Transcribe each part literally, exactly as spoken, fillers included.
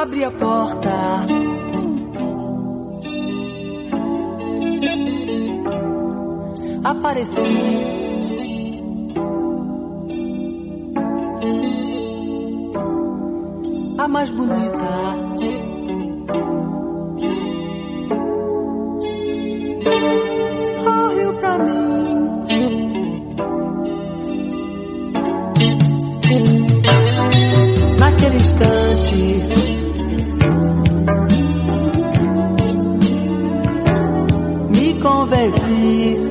Abri a porta, apareci, a mais bonita. Sorriu pra mim. Naquele instante, me convenci.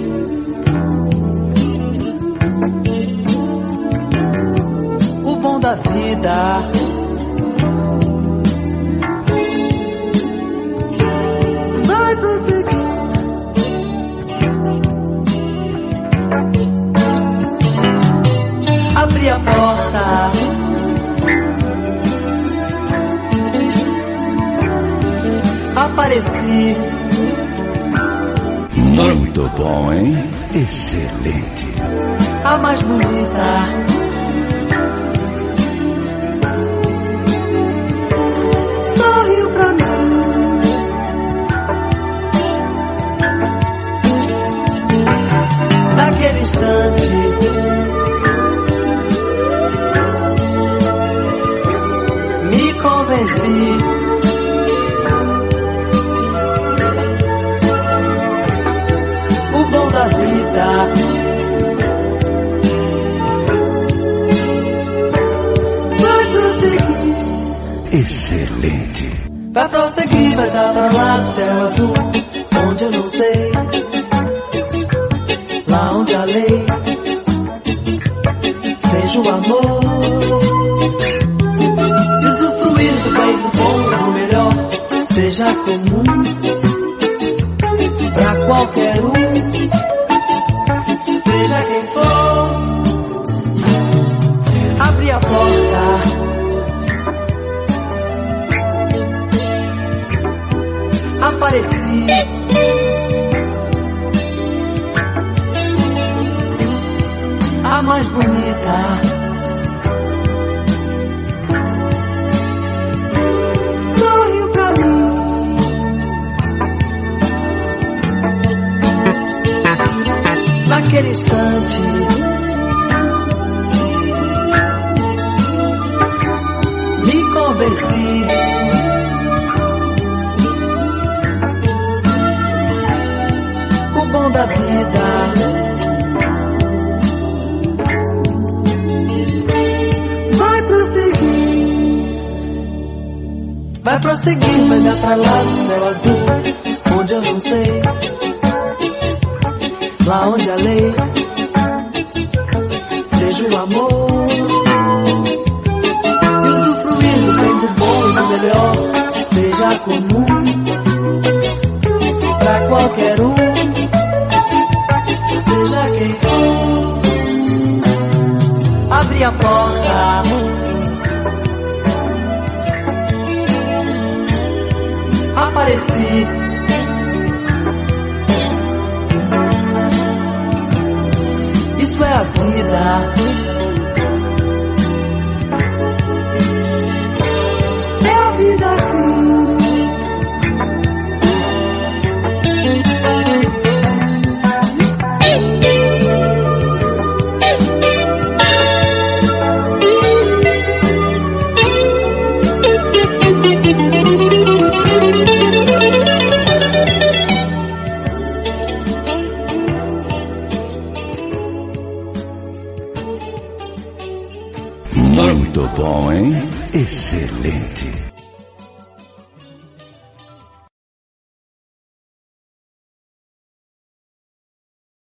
O bom da vida vai prosseguir. Abri a porta, apareci. Muito bom, hein? Excelente. A mais bonita. Sorriu pra mim. Naquele instante, me convenci. O bom da vida vai prosseguir. Excelente. Vai prosseguir, vai dar pra lá do céu azul, onde eu não sei, lá onde a lei seja o amor. E usufruir do bem, do bom, do melhor, seja comum pra qualquer um, seja quem for. Abri a porta, apareci. A mais bonita. Sorriu pra mim. Naquele instante, me convenci. O bom da vida vai prosseguir. Vai prosseguir, vai dar pra lá do céu azul, onde eu não sei, lá onde a lei seja o amor. E usufruir do bem, do bom e do melhor, seja comum pra qualquer um, seja quem for. Abri a porta, apareci. Isso é a vida. É a vida assim. Muito bom, hein? Excelente.